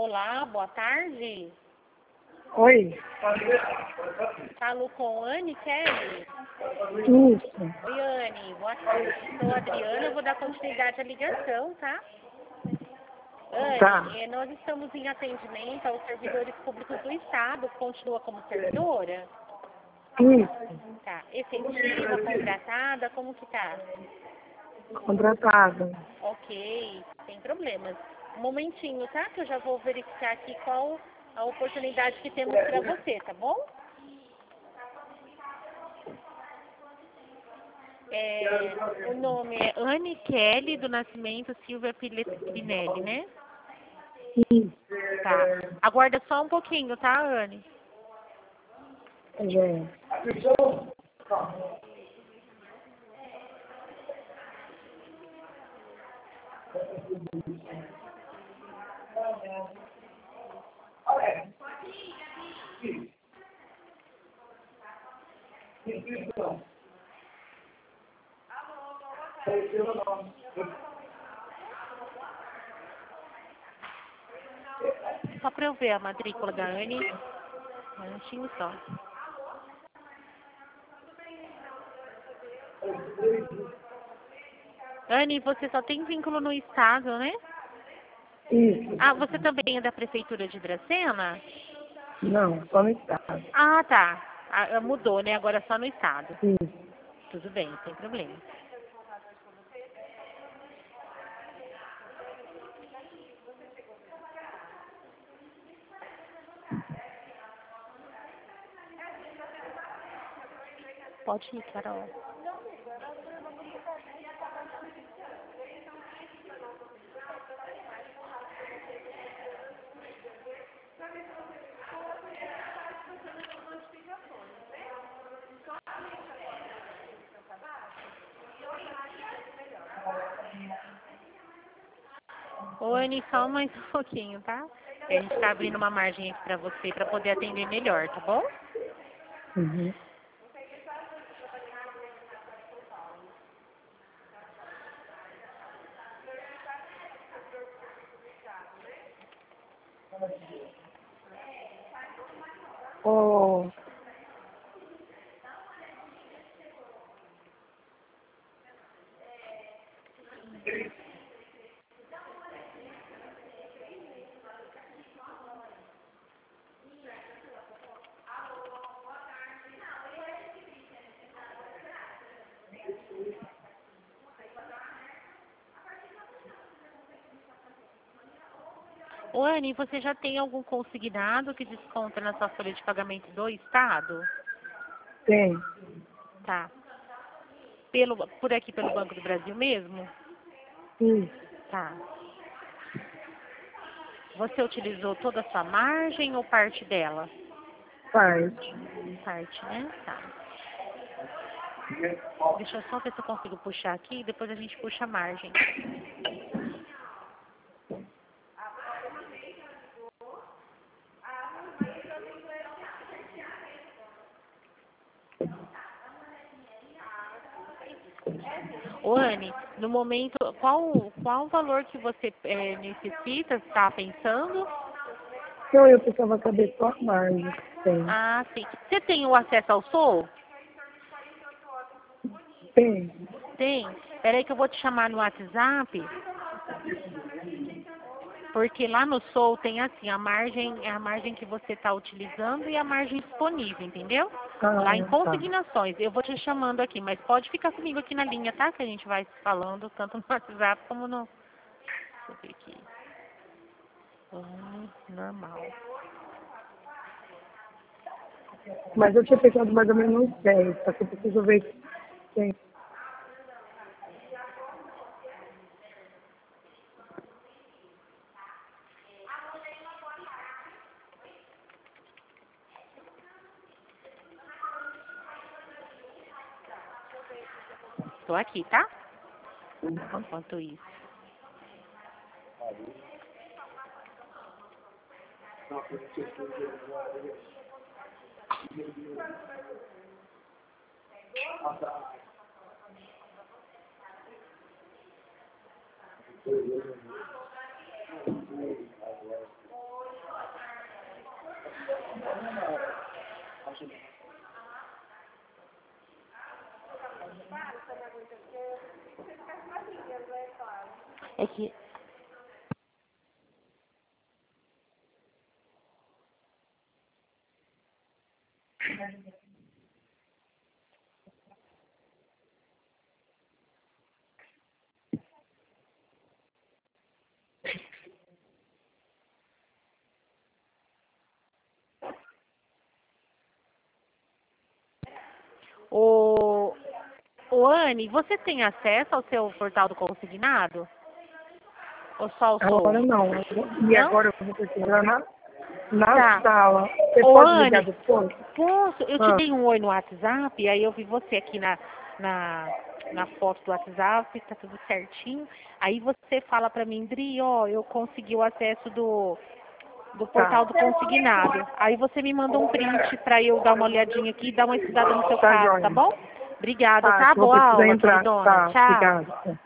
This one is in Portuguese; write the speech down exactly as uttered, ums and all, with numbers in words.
Olá, boa tarde. Oi. Falo com Anne Kelly. Isso. Oi, Anne, boa tarde. Sou a Adriana, eu vou dar continuidade à ligação, tá? Anne, Tá. eh, nós estamos em atendimento aos servidores públicos do Estado. Continua como servidora? Isso. Tá. Efetiva, contratada, como que tá? Contratada. Ok, sem problemas. Um momentinho, tá? Que eu já vou verificar aqui qual a oportunidade que temos para você, tá bom? É, o nome é Anne Kelly, do Nascimento Silva Pinelli, né? Isso. Tá. Aguarda só um pouquinho, tá, Anne? Já. Só para eu ver a matrícula da Anne. Um minutinho só. Anne, você só tem vínculo no estado, né? Isso. Ah, você também é da prefeitura de Dracena? Não, só no estado. Ah, tá. Ah, mudou, né? Agora é só no estado. Isso. Tudo bem, sem problema. Pode ir, Carol. Ô, Anne, só mais um pouquinho, tá? A gente tá abrindo uma margem aqui pra você, pra poder atender melhor, tá bom? Uhum. Oh, Ô, Anne, você já tem algum consignado que desconta na sua folha de pagamento do Estado? tem. Tá. Pelo, por aqui, pelo Banco do Brasil mesmo? Isso. Tá. Você utilizou toda a sua margem ou parte dela? Parte. Parte, né? Tá. Deixa eu só ver se eu consigo puxar aqui e depois a gente puxa a margem. Ô, Anne, no momento, qual, qual o valor que você é, necessita, está pensando? Então eu precisava saber só a margem que tem. Ah, sim. Você tem o acesso ao Sol? Tem. Tem. Peraí que eu vou te chamar no WhatsApp, porque lá no Sol tem assim, a margem é a margem que você está utilizando e a margem disponível, entendeu? Ah, Lá em tá. consignações. Eu vou te chamando aqui, mas pode ficar comigo aqui na linha, tá? Que a gente vai falando tanto no WhatsApp como no... Deixa eu ver aqui. Hum, normal. Mas eu tinha pensado mais ou menos uns dez, só que eu preciso ver se tem. Tô aqui, tá? Enquanto isso. É que... Ô, ô, Anne, você tem acesso ao seu portal do consignado? Ou só o Agora seu? não. E Não? agora eu vou precisar na, na Tá. sala. Você Ô, pode ligar Anne, depois? posso? Eu te Ah, dei um oi no WhatsApp, aí eu vi você aqui na, na, na foto do WhatsApp, tá tudo certinho. Aí você fala pra mim, Dri, ó, eu consegui o acesso do, do tá. portal do consignado. Aí você me manda um print pra eu dar uma olhadinha aqui e dar uma estudada no seu Tá, caso, tá joia. bom? Obrigada, Tá, tá? que eu vou Boa precisar aula, entrar. queridona. Tá, Tchau. obrigada.